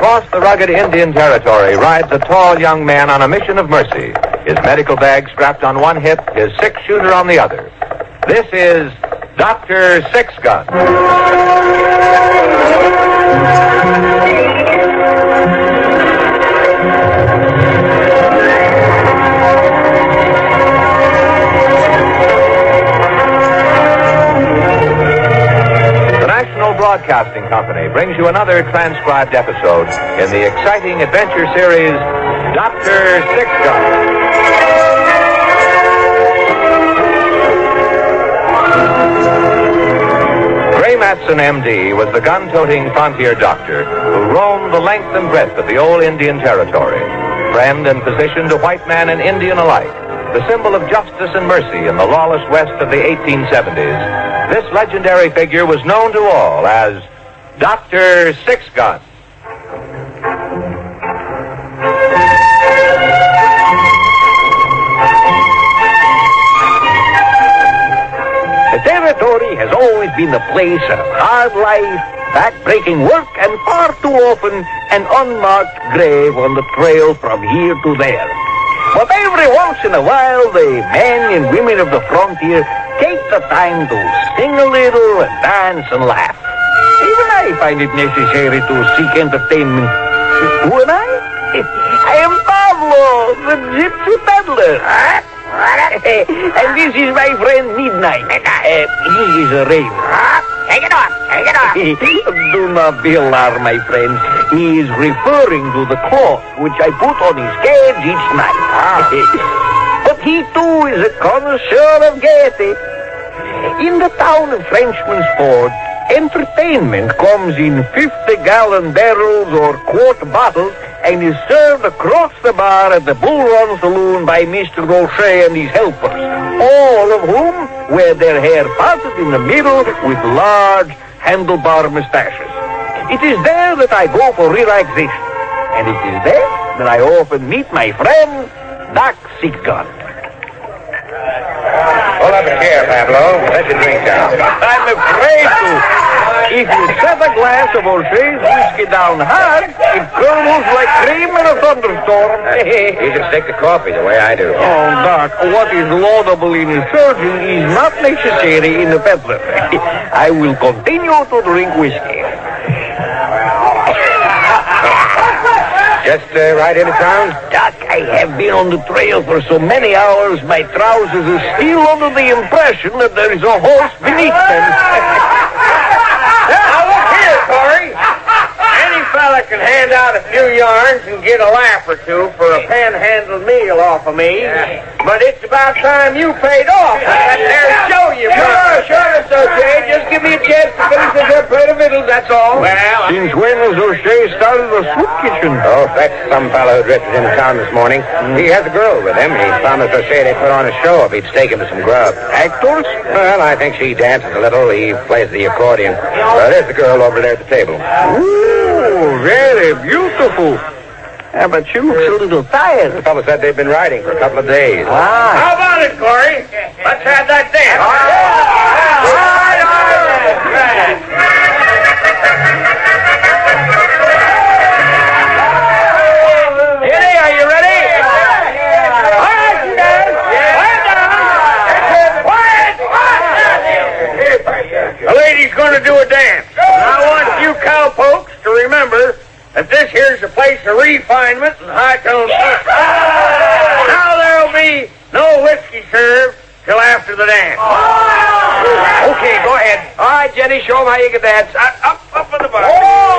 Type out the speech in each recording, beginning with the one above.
Across the rugged Indian territory rides a tall young man on a mission of mercy. His medical bag strapped on one hip, his six-shooter on the other. This is Dr. Six Gun. Broadcasting Company brings you another transcribed episode in the exciting adventure series, Dr. Six Gun. Gray Matson, M.D., was the gun-toting frontier doctor who roamed the length and breadth of the old Indian territory, friend and physician to white man and Indian alike, the symbol of justice and mercy in the lawless West of the 1870s. This legendary figure was known to all as Dr. Six Gun. The territory has always been a place of hard life, back-breaking work, and far too often an unmarked grave on the trail from here to there. But every once in a while, the men and women of the frontier take the time to sing a little and dance and laugh. Even I find it necessary to seek entertainment. Who am I? I am Pablo, the gypsy peddler. And this is my friend Midnight. He is a raven. Take it off. Do not be alarmed, my friends. He is referring to the cloth which I put on his cage each night. But he, too, is a connoisseur of gaiety. In the town of Frenchman's Ford, entertainment comes in 50-gallon barrels or quart bottles and is served across the bar at the Bull Run Saloon by Mr. Rocher and his helpers, all of whom wear their hair parted in the middle with large handlebar mustaches. It is there that I go for relaxation, and it is there that I often meet my friend, Doc Six Gun. Hold up a chair, Pablo. Let your drink down. I'm afraid to. If you set a glass of O'Shea's whiskey down hard, it curdles like cream in a thunderstorm. You can stick to coffee the way I do. Oh, Doc, what is laudable in a surgeon is not necessary in a peddler. I will continue to drink whiskey. Just right into town? Doc, I have been on the trail for so many hours, my trousers are still under the impression that there is a horse beneath them. Now, look here, Corey. Any fella can hand out a few yarns and get a laugh or two for a panhandle meal off of me. Yeah. But it's about time you paid off. There, show you. Sure, it's okay. Just give me a chance to finish this here plate of victuals, that's all. Well, Since when has O'Shea started a soup kitchen? Oh, that's some fellow who drifted into town this morning. He has a girl with him. He promised O'Shea they'd put on a show if he'd stake him to some grub. Actors? Well, I think she dances a little. He plays the accordion. There's the girl over there at the table. Ooh, very beautiful. But she looks a little tired. The fellow said they've been riding for a couple of days. how about it, Corey? Let's have that dance. All right. Jenny, are you ready? Quiet, you guys. Quiet. The lady's going to do a dance. And I want you cowpokes to remember that this here's a place of refinement and high-tone fun. Now there'll be no whiskey served till after the dance. Okay, go ahead. All right, Jenny, show them how you can dance. Up on the bar.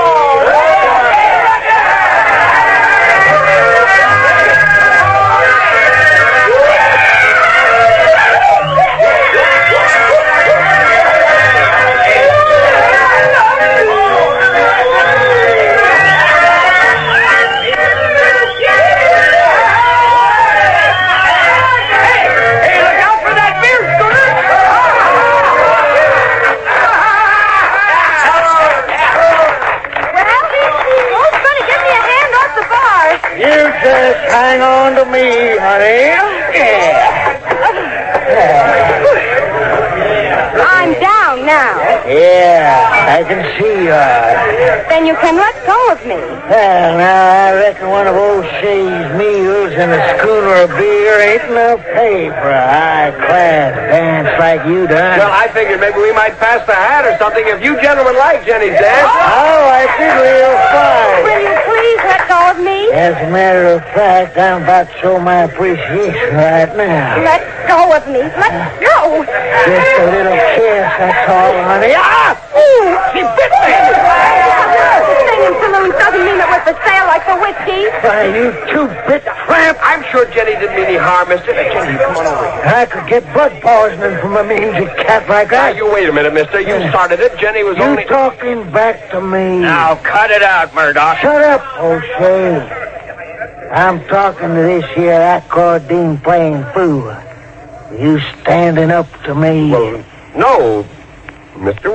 Just hang on to me, honey. I'm down now. Yeah, I can see you are. Then you can let go of me. Well, now, I reckon one of O'Shea's meals and a schooner of beer ain't enough pay for a high-class dance like you done. Well, I figured maybe we might pass the hat or something if you gentlemen like Jenny's dance. I like it real fine. Will you please let go of me? As a matter of fact, I'm about to show my appreciation right now. Let go of me. Let go. Just a little kiss, that's all, honey. Ah! Ooh. She bit me! Singing saloons doesn't mean that we're for sale like the whiskey. Why, you two-bit tramp. I'm sure Jenny didn't mean any harm, mister. Jenny, come on over here. I could get blood poisoning from a mangy cat like Now, that. you wait a minute, mister. You started it. Jenny was You only... talking back to me. Now, cut it out, Murdoch. Shut up, O'Shea. I'm talking to this here accordion playing fool. You standing up to me? Well, no, mister.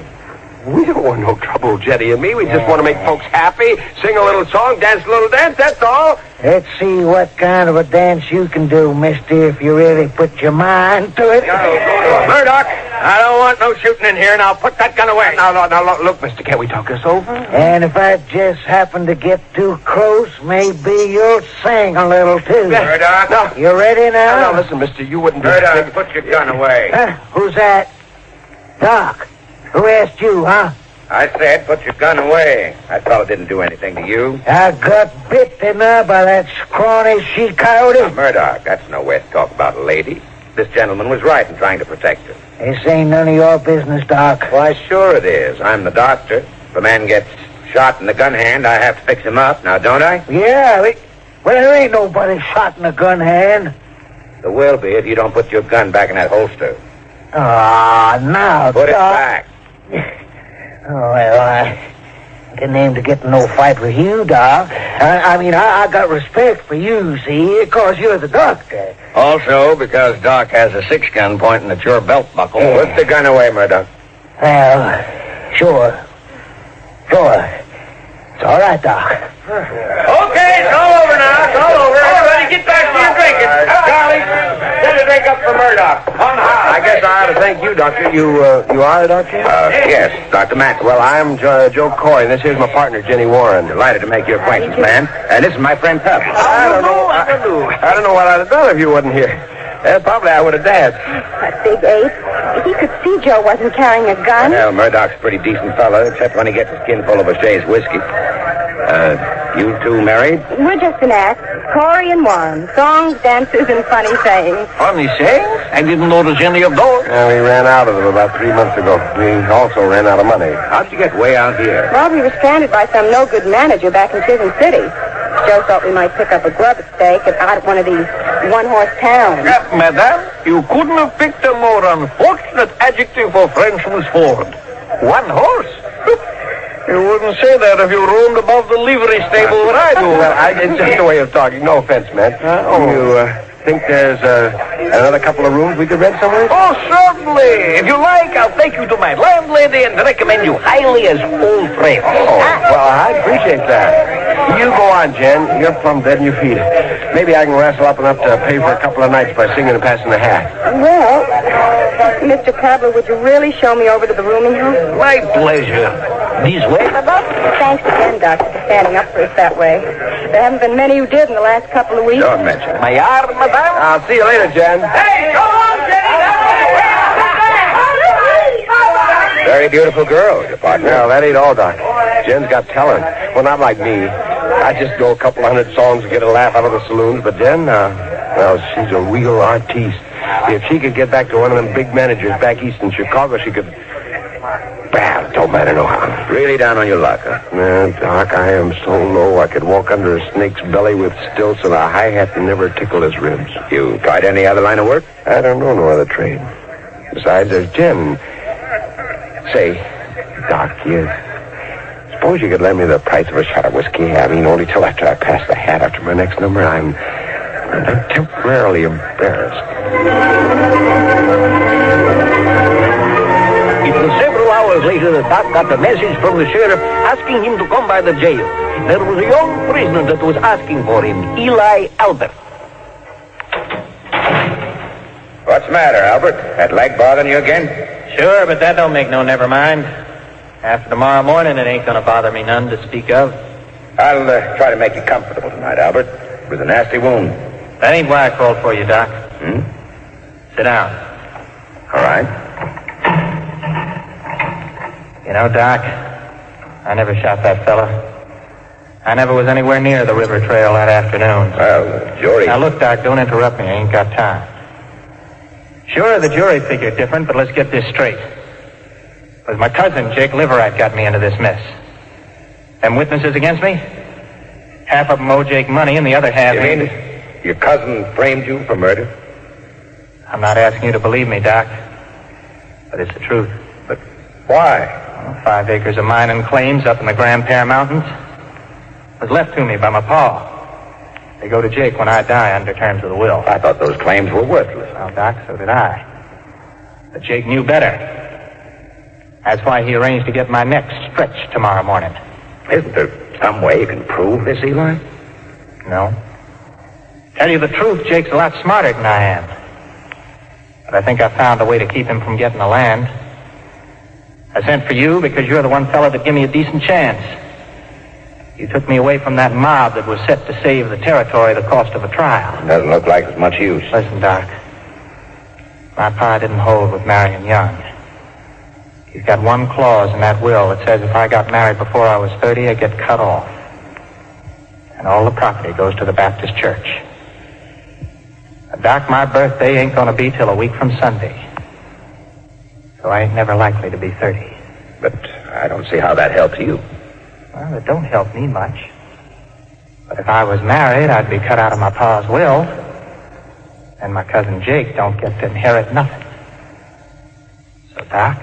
We don't want no trouble, Jenny and me. We just want to make folks happy, sing a little song, dance a little dance, that's all. Let's see what kind of a dance you can do, mister, if you really put your mind to it. Murdoch, I don't want no shooting in here. Now, put that gun away. Now, look, mister, can't we talk this over? And if I just happen to get too close, maybe you'll sing a little, too. Murdoch. No. You ready now? Now, listen, mister, you wouldn't... Murdoch, put your gun away. Who's that? Doc. Who asked you, huh? I said put your gun away. That fellow didn't do anything to you. I got bit, didn't I, by that scrawny she-coyote? Murdoch, that's no way to talk about a lady. This gentleman was right in trying to protect her. This ain't none of your business, Doc. Why, sure it is. I'm the doctor. If a man gets shot in the gun hand, I have to fix him up. Now, don't I? Yeah, well, there ain't nobody shot in a gun hand. There will be if you don't put your gun back in that holster. Ah, now, Put it Doc. back. Oh, well, I didn't aim to get in no fight with you, Doc. I got respect for you, see, because you're the doctor. Also, because Doc has a 6-gun pointing at your belt buckle. Put the gun away, Murdoch. Well, sure. It's all right, Doc. Okay, it's all over now. It's all over. Everybody get back to your drinking. Charlie, send a drink up for Murdoch. On the house. I guess I ought to thank you, Doctor. You are a doctor? Yes, Dr. Matt. Well, I'm Joe Coy, and this here's my partner, Jenny Warren. Delighted to make your acquaintance, man. And this is my friend Tubbs. I don't know what I'd have done if you wasn't here. Probably I would have danced. That big ape. He could see Joe wasn't carrying a gun. Well, Murdoch's a pretty decent fellow, except when he gets a skin full of O'Shea's whiskey. You two married? We're just an act. Corey and Warren. Songs, dances, and funny sayings. Funny sayings? I didn't notice any of those. We ran out of them about 3 months ago. We also ran out of money. How'd you get way out here? Well, we were stranded by some no-good manager back in Chisholm City. Joe thought we might pick up a grub stake out of one of these one-horse towns. Madame, you couldn't have picked a more unfortunate adjective for Frenchman's Ford. One horse? You wouldn't say that if you roamed above the livery stable where I do. Well, it's just a way of talking. No offense, man. You think there's another couple of rooms we could rent somewhere? Oh, certainly. If you like, I'll take you to my landlady and recommend you highly as old friends. Oh, well, I appreciate that. You go on, Jen. You're plumb dead in your feet. Maybe I can wrestle up enough to pay for a couple of nights by singing and passing the hat. Well, Mr. Cobbler, would you really show me over to the rooming house? My pleasure. This way, madame? Thanks again, Doctor, for standing up for us that way. There haven't been many who did in the last couple of weeks. Don't mention it. My arm, madame? I'll see you later, Jen. Hey, come on, Jenny! Very beautiful girl, your partner. Well, that ain't all, Doc. Jen's got talent. Well, not like me. I just go a couple 100 songs and get a laugh out of the saloons. But Jen, well, she's a real artiste. If she could get back to one of them big managers back east in Chicago, she could... Well, it don't matter no how. Really down on your luck, huh? Man, Doc, I am so low I could walk under a snake's belly with stilts and a high hat and never tickle his ribs. You tried any other line of work? I don't know no other trade. Besides, there's Jen. Say, Doc, suppose you could lend me the price of a shot of whiskey. I mean, only till after I pass the hat after my next number. I'm temporarily embarrassed. It was several hours later that Doc got a message from the sheriff asking him to come by the jail. There was a young prisoner that was asking for him, Eli Albert. What's the matter, Albert? That leg bothering you again? Sure, but that don't make no never mind. After tomorrow morning, it ain't gonna bother me none to speak of. I'll try to make you comfortable tonight, Albert. It was a nasty wound. That ain't why I called for you, Doc. Sit down. All right. You know, Doc, I never shot that fella. I never was anywhere near the river trail that afternoon. Well, the jury... Now, look, Doc, don't interrupt me. I ain't got time. Sure, the jury figured different, but let's get this straight. It was my cousin, Jake Liverite, got me into this mess. Them witnesses against me? Half of them owe Jake money, and the other half... You mean your cousin framed you for murder? I'm not asking you to believe me, Doc. But it's the truth. But why? Well, 5 acres of mine and claims up in the Grand Pear Mountains was left to me by my pa. They go to Jake when I die under terms of the will. I thought those claims were worthless. Well, Doc, so did I. But Jake knew better. That's why he arranged to get my neck stretched tomorrow morning. Isn't there some way you can prove this, Eli? No. Tell you the truth, Jake's a lot smarter than I am. But I think I found a way to keep him from getting the land. I sent for you because you're the one fella that gave me a decent chance. You took me away from that mob that was set to save the territory the cost of a trial. Doesn't look like it's much use. Listen, Doc. My pa didn't hold with marrying young. He's got one clause in that will that says if I got married before I was 30, I'd get cut off. And all the property goes to the Baptist church. Doc, my birthday ain't gonna be till a week from Sunday. So I ain't never likely to be 30. But I don't see how that helps you. Well, it don't help me much. But if I was married, I'd be cut out of my pa's will. And my cousin Jake don't get to inherit nothing. So, Doc,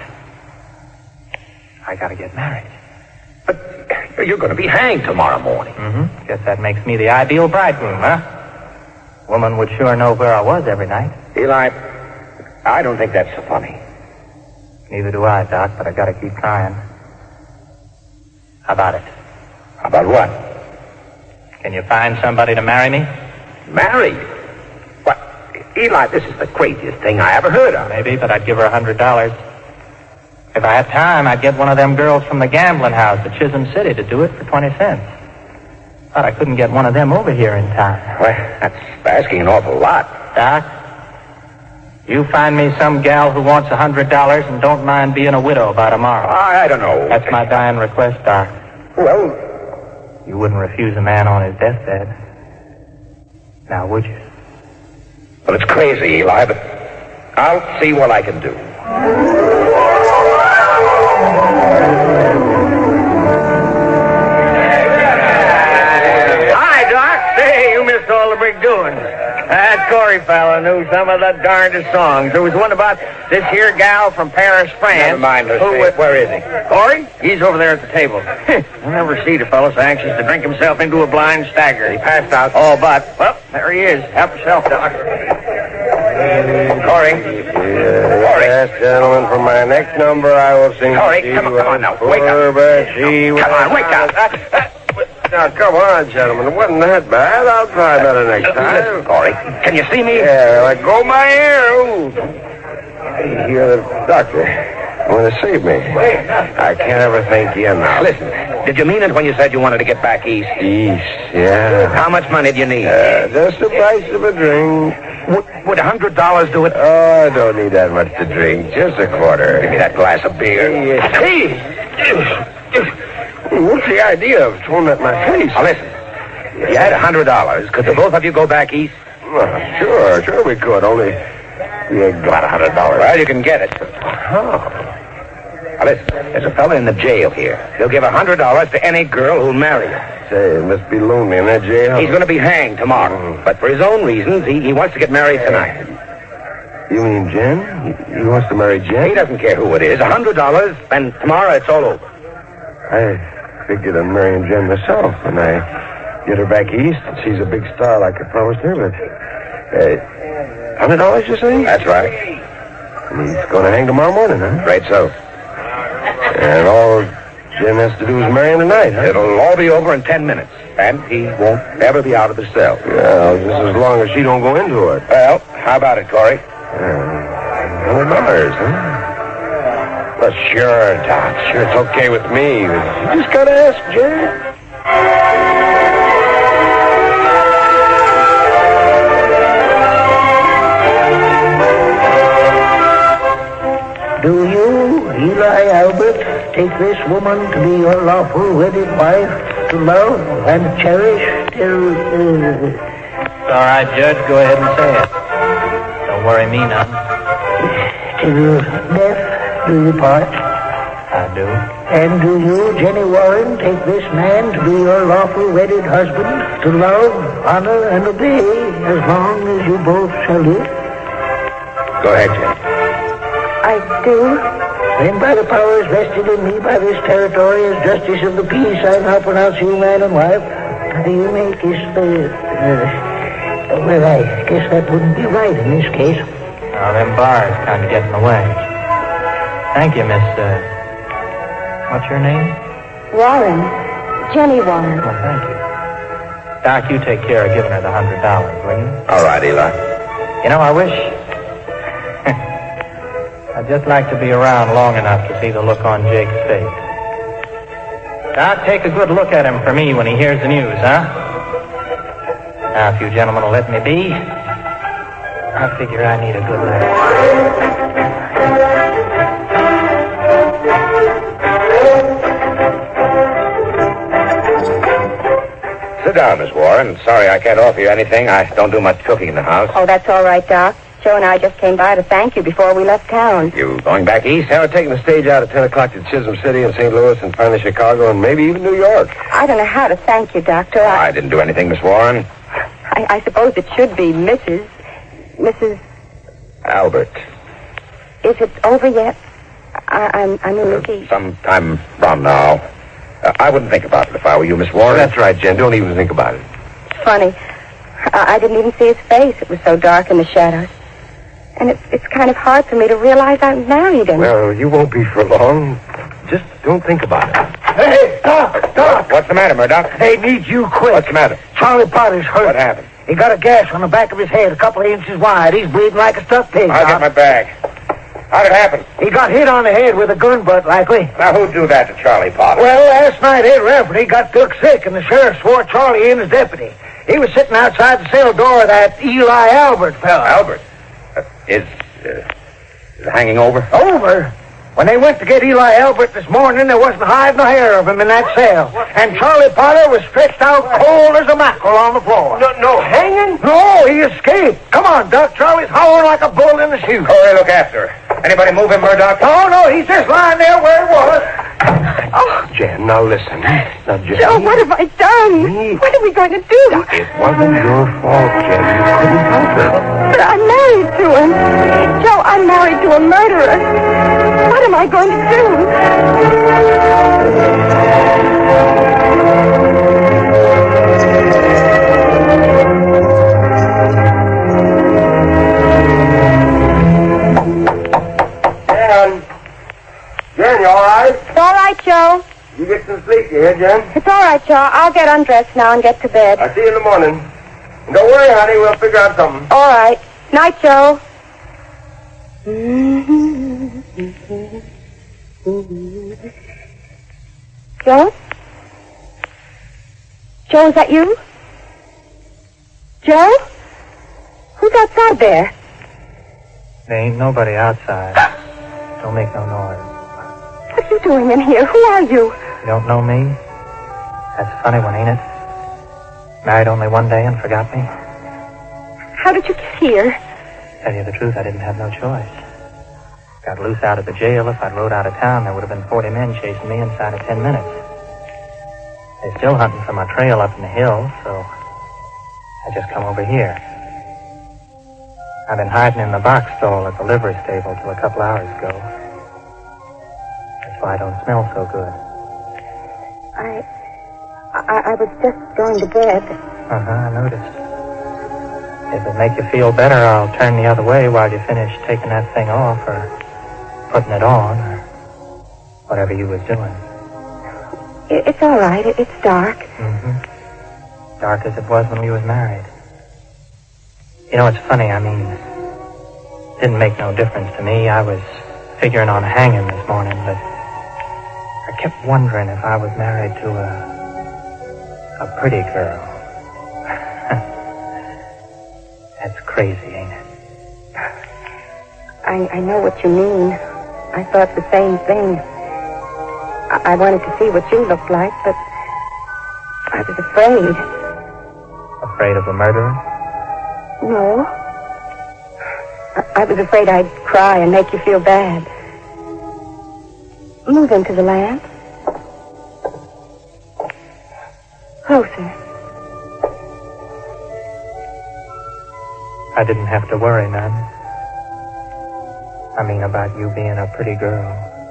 I gotta get married. But you're going to be hanged tomorrow morning. Guess that makes me the ideal bridegroom, huh? Woman would sure know where I was every night. Eli, I don't think that's so funny. Neither do I, Doc, but I gotta keep trying. How about it? About what? Can you find somebody to marry me? Married? What? Eli, this is the craziest thing I ever heard of. Maybe, but I'd give her $100. If I had time, I'd get one of them girls from the gambling house at Chisholm City to do it for 20 cents. But I couldn't get one of them over here in time. Well, that's asking an awful lot. Doc, you find me some gal who wants $100 and don't mind being a widow by tomorrow. I don't know. That's my dying request, Doc. Well, you wouldn't refuse a man on his deathbed. Now, would you? Well, it's crazy, Eli, but I'll see what I can do. Hi, Doc. Say, you missed all the big doings. That Corey fella knew some of the darndest songs. There was one about this here gal from Paris, France. Never mind, where is he? Corey? He's over there at the table. I never see the fellow so anxious to drink himself into a blind stagger. He passed out. Oh, but, well, there he is. Help yourself, Doc. Corey. Yes, gentlemen, for my next number, I will sing... Corey, come on now. Wake up. Come on, wake up. Now, come on, gentlemen. It wasn't that bad. I'll try better next time. Corey, can you see me? Yeah, let go my ear. Ooh. You're the doctor. You want to save me. I can't ever thank you enough. Listen, did you mean it when you said you wanted to get back east? East, yeah. How much money do you need? Just the price of a drink. Would $100 do it? Oh, I don't need that much to drink. Just a quarter. Give me that glass of beer. Hey! What's the idea of throwing that in my face? Now, listen. If you had $100, could the both of you go back east? Well, sure we could. Only you got $100. Well, you can get it. Oh. Now, listen. There's a fella in the jail here. He'll give $100 to any girl who'll marry you. Say, it must be lonely in that jail. He's going to be hanged tomorrow. But for his own reasons, he wants to get married tonight. You mean Jen? He wants to marry Jen? He doesn't care who it is. $100, and tomorrow it's all over. I figured on marrying Jen myself when I get her back east and she's a big star like I promised her, but... $100, you say? That's right. And he's going to hang tomorrow morning, huh? Right so. And all Jen has to do is marry him tonight, huh? It'll all be over in 10 minutes, and he won't ever be out of the cell. Well, just as long as she don't go into it. Well, how about it, Corey? $100, huh? Well, sure, Doc. Sure, it's okay with me. You just gotta ask Jen. Do you, Eli Albert, take this woman to be your lawful wedded wife, to love and cherish till, It's all right, Judge. Go ahead and say it. Don't worry me none. till death do you part? I do. And do you, Jenny Warren, take this man to be your lawful wedded husband, to love, honor, and obey as long as you both shall live? Go ahead, Jen. I do. Then by the powers vested in me by this territory as justice of the peace, I now pronounce you man and wife. You may kiss the... well, I guess that wouldn't be right in this case. Now, them bars kind of get in the way. Thank you, Miss, what's your name? Warren. Jenny Warren. Well, thank you. Doc, you take care of giving her the $100, will you? All right, Eli. You know, I wish... I'd just like to be around long enough to see the look on Jake's face. Doc, take a good look at him for me when he hears the news, huh? Now, if you gentlemen will let me be, I figure I need a good laugh. Sit down, Miss Warren. Sorry I can't offer you anything. I don't do much cooking in the house. Oh, that's all right, Doc. Joe and I just came by to thank you before we left town. You going back east? Yeah, we're taking the stage out at 10 o'clock to Chisholm City and St. Louis and finally Chicago and maybe even New York. I don't know how to thank you, Doctor. I didn't do anything, Miss Warren. I suppose it should be Mrs. Albert. Is it over yet? I'm a rookie. Sometime from now. I wouldn't think about it if I were you, Miss Warren. That's right, Jen. Don't even think about it. It's funny. I didn't even see his face. It was so dark in the shadows. And it's kind of hard for me to realize I'm married him. Well, you won't be for long. Just don't think about it. Hey, Doc! What's the matter, Murdoch? They need you quick. What's the matter? Charlie Potter's hurt. What happened? He got a gash on the back of his head, a couple of inches wide. He's bleeding like a stuffed pig, I'll Doc. get my bag. How'd it happen? He got hit on the head with a gun butt, likely. Now, who'd do that to Charlie Potter? Well, last night, Ed Rafferty got took sick, and the sheriff swore Charlie in as deputy. He was sitting outside the cell door of that Eli Albert fella. Albert? Is it hanging over? Over? When they went to get Eli Albert this morning, there wasn't a hide nor hair of him in that cell. And Charlie Potter was stretched out cold as a mackerel on the floor. No hanging? No, he escaped. Come on, Doc. Charlie's howling like a bull in the chute. Corey, look after her. Anybody move him, Murdoch? No, he's just lying there where he was. Oh, Jen, now listen. Now, Jen. Joe, what have I done? Me. What are we going to do? It wasn't your fault, Jen. You couldn't help it. But I'm married to him. Joe, I'm married to a murderer. What am I going to do? Jen, you all right? It's all right, Joe. You get some sleep, you hear, Jen? It's all right, Joe. I'll get undressed now and get to bed. I'll see you in the morning. And don't worry, honey. We'll figure out something. All right. Night, Joe. Joe? Joe, is that you? Joe? Who's outside there? There ain't nobody outside. Don't make no noise. What are you doing in here? Who are you? You don't know me? That's a funny one, ain't it? Married only one day and forgot me? How did you get here? Tell you the truth, I didn't have no choice. Got loose out of the jail. If I'd rode out of town, there would have been 40 men chasing me inside of 10 minutes. They're still hunting for my trail up in the hills, so I just come over here. I've been hiding in the box stall at the livery stable till a couple hours ago. That's why I don't smell so good. I was just going to bed. I noticed. If it make you feel better, I'll turn the other way while you finish taking that thing off or putting it on or whatever you was doing. It's all right. It's dark. Dark as it was when we was married. You know, it's funny. I mean, it didn't make no difference to me. I was figuring on hanging this morning, but I kept wondering if I was married to a pretty girl. That's crazy, ain't it? I know what you mean. I thought the same thing. I wanted to see what you looked like, but I was afraid. Afraid of a murderer? No. I was afraid I'd cry and make you feel bad. Move into the lamp. Closer. I didn't have to worry none. I mean, about you being a pretty girl.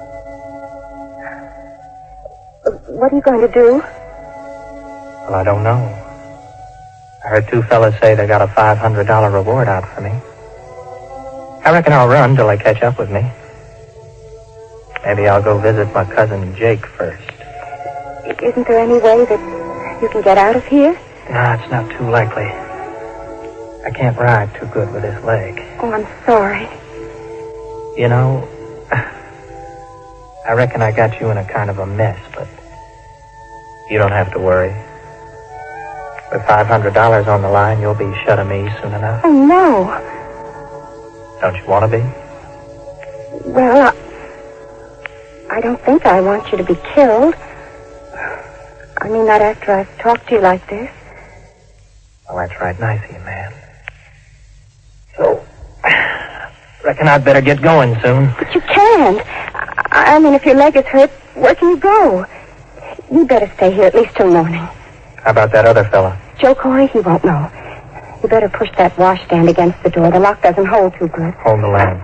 What are you going to do? Well, I don't know. I heard two fellas say they got a $500 reward out for me. I reckon I'll run till they catch up with me. Maybe I'll go visit my cousin Jake first. Isn't there any way that you can get out of here? No, it's not too likely. I can't ride too good with this leg. Oh, I'm sorry. You know, I reckon I got you in a kind of a mess, but you don't have to worry. With $500 on the line, you'll be shut of me soon enough. Oh, no. Don't you want to be? Well, I don't think I want you to be killed. I mean, not after I've talked to you like this. Well, that's right nice of you, man. So, reckon I'd better get going soon. But you can't. I mean, if your leg is hurt, where can you go? You better stay here at least till morning. How about that other fella? Joe Corey, he won't know. You better push that washstand against the door. The lock doesn't hold too good. Hold the lamp.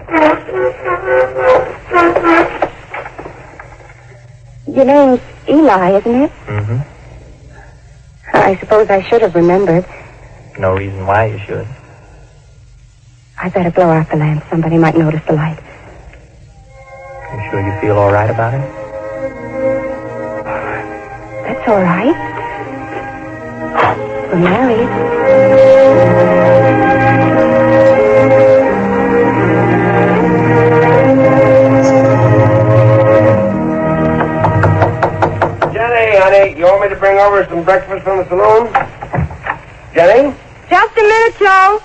Your name's Eli, isn't it? Mm-hmm. I suppose I should have remembered. No reason why you should. I better blow out the lamp. Somebody might notice the light. You sure you feel all right about it? That's all right. We're married. Jenny, honey, you want me to bring over some breakfast from the saloon? Jenny? Just a minute, Joe.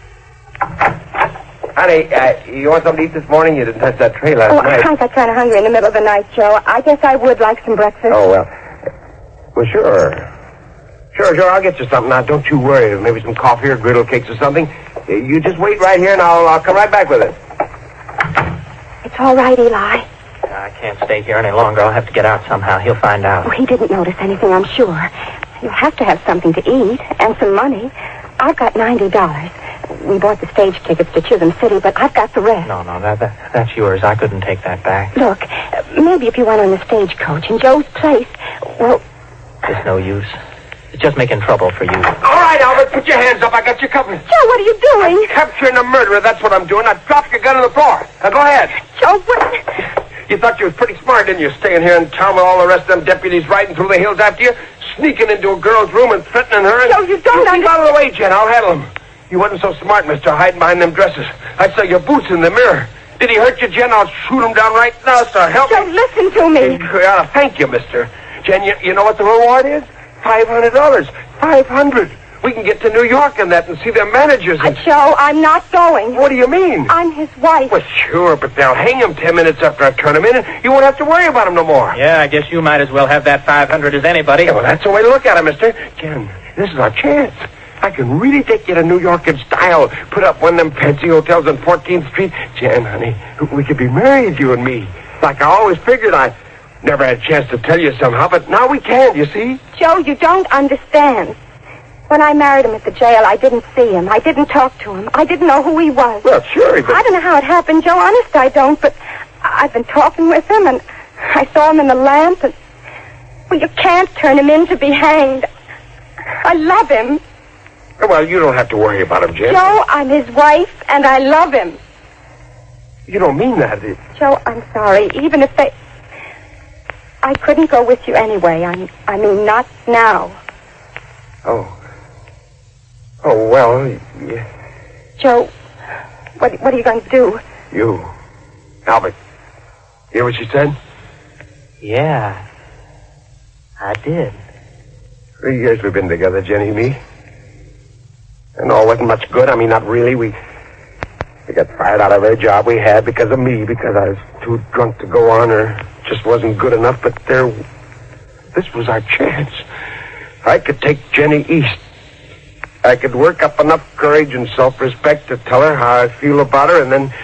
Honey, you want something to eat this morning? You didn't touch that tray last night. I got kind of hungry in the middle of the night, Joe. I guess I would like some breakfast. Oh, well, sure. Sure, I'll get you something. Now, don't you worry. Maybe some coffee or griddle cakes or something. You just wait right here, and I'll come right back with it. It's all right, Eli. I can't stay here any longer. I'll have to get out somehow. He'll find out. Oh, he didn't notice anything, I'm sure. You'll have to have something to eat and some money. I've got $90. We bought the stage tickets to Chisholm City, but I've got the rest. No, that's yours. I couldn't take that back. Look, maybe if you went on the stagecoach in Joe's place, well... It's no use. It's just making trouble for you. All right, Albert, put your hands up. I got you covered. Joe, what are you doing? Capturing a murderer, that's what I'm doing. I dropped your gun on the floor. Now, go ahead. Joe, what... You thought you was pretty smart, didn't you? Staying here in town with all the rest of them deputies riding through the hills after you, sneaking into a girl's room and threatening her. Joe, you don't Keep out of the way, Jen. I'll handle him. You wasn't so smart, mister, hiding behind them dresses. I saw your boots in the mirror. Did he hurt you, Jen? I'll shoot him down right now, sir. Help Joe, me. listen to me. Thank you, mister. Jen, you know what the reward is? $500. $500. We can get to New York and that and see their managers. And... Joe, I'm not going. What do you mean? I'm his wife. Well, sure, but they'll hang him 10 minutes after I turn him in, and you won't have to worry about him no more. Yeah, I guess you might as well have that $500 as anybody. Yeah, well, that's the way to look at it, mister. Jen, this is our chance. I can really take you to New York in style. Put up one of them fancy hotels on 14th Street. Jen, honey, we could be married, you and me. Like I always figured. I never had a chance to tell you somehow, but now we can, you see? Joe, you don't understand. When I married him at the jail, I didn't see him. I didn't talk to him. I didn't know who he was. Well, sure, but... I don't know how it happened, Joe. Honest, I don't, but I've been talking with him, and I saw him in the lamp, and... Well, you can't turn him in to be hanged. I love him. Well, you don't have to worry about him, Jen. Joe, I'm his wife, and I love him. You don't mean that. Joe, I'm sorry. Even if they... I couldn't go with you anyway. I mean, not now. Oh, well, yeah. Joe, what are you going to do? You. Albert, Hear what she said? Yeah, I did. 3 years we've been together, Jenny and me. And all wasn't much good. I mean, not really. We got fired out of every job we had because of me, because I was too drunk to go on or just wasn't good enough. But this was our chance. I could take Jenny east. I could work up enough courage and self-respect to tell her how I feel about her, and then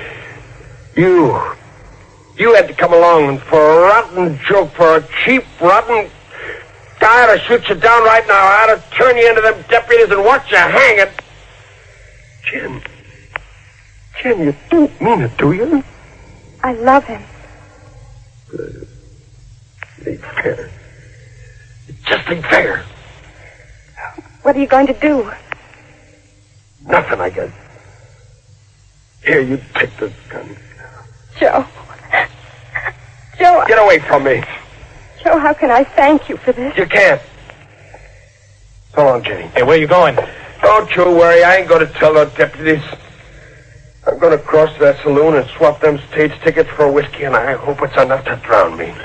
you had to come along, and for a rotten joke, for a cheap, rotten guy, I ought to shoot you down right now. I ought to turn you into them deputies and watch you hanging. Jen, you don't mean it, do you? I love him. Good. It ain't fair. It just ain't fair. What are you going to do? Nothing, I guess. Here, you take this gun. Joe, Get away from me. Joe, how can I thank you for this? You can't. So long, Jenny. Hey, where you going? Don't you worry. I ain't going to tell the deputies. I'm going to cross to that saloon and swap them stage tickets for a whiskey, and I hope it's enough to drown me.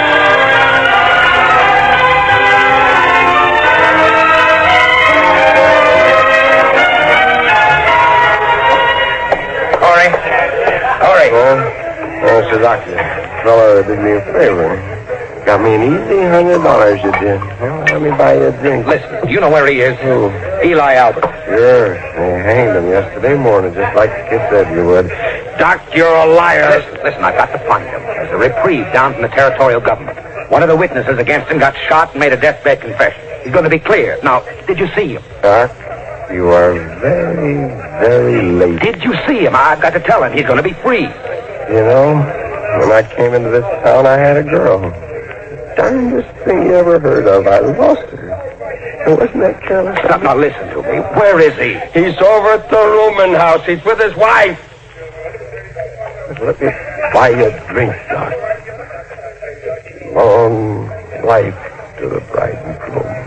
Hurry. Oh, Mr. Doctor. Fella did me a favor. Got me an easy $100, you did. Well, let me buy you a drink. Listen, do you know where he is? Who? Eli Albert. Sure. They hanged him yesterday morning, just like the kid said you would. Doc, you're a liar. Listen, I've got to find him. There's a reprieve down from the territorial government. One of the witnesses against him got shot and made a deathbed confession. He's going to be clear. Now, did you see him? Doc, you are very, very late. Did you see him? I've got to tell him he's going to be free. You know, when I came into this town, I had a girl. Darndest thing you ever heard of. I lost her. And wasn't that careless? Now, listen to me. Where is he? He's over at the Lumen house. He's with his wife. Let me buy you a drink, Doc. Long life to the bride and groom.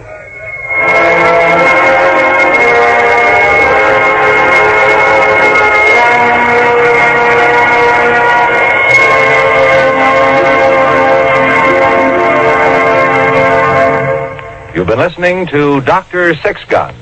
You've been listening to Dr. Six Gun.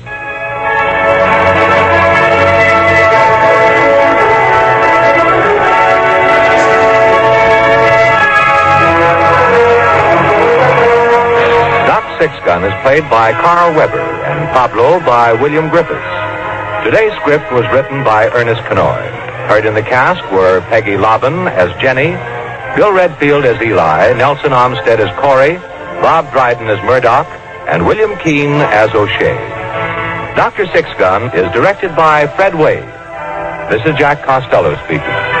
Doc Six Gun is played by Carl Weber and Pablo by William Griffiths. Today's script was written by Ernest Kenoy. Heard in the cast were Peggy Lobbin as Jenny, Bill Redfield as Eli, Nelson Armstead as Corey, Bob Dryden as Murdoch, and William Keane as O'Shea. Dr. Six Gun is directed by Fred Wade. This is Jack Costello speaking.